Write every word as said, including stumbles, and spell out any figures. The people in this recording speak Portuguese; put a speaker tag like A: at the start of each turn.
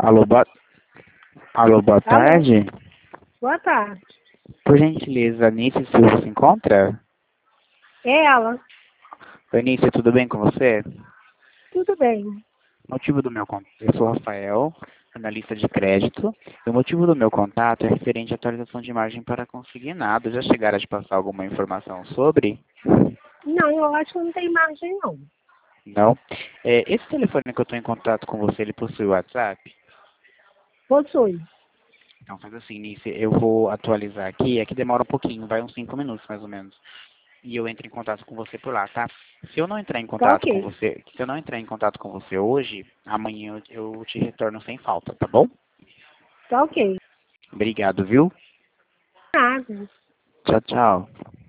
A: Alô, boa, alô, boa
B: Alô,
A: tarde.
B: boa tarde.
A: Por gentileza, Anice Silva se encontra?
B: É ela.
A: Oi, Anice, tudo bem com você?
B: Tudo bem.
A: O motivo do meu contato, eu sou Rafael, analista de crédito, e o motivo do meu contato é referente à atualização de margem para consignado. Já chegaram a te passar alguma informação sobre?
B: Não, eu acho que não tem margem, não.
A: Não? É, esse telefone que eu estou em contato com você, ele possui WhatsApp?
B: Possui.
A: Então faz assim, Nice, eu vou atualizar aqui, aqui demora um pouquinho, vai uns cinco minutos mais ou menos. E eu entro em contato com você por lá, tá? Se eu não entrar em
B: Tá
A: contato com
B: ok.
A: você, se eu não entrar em contato com você hoje, amanhã eu, eu te retorno sem falta, tá bom?
B: Tá ok.
A: Obrigado, viu?
B: Nada.
A: Tchau, tchau.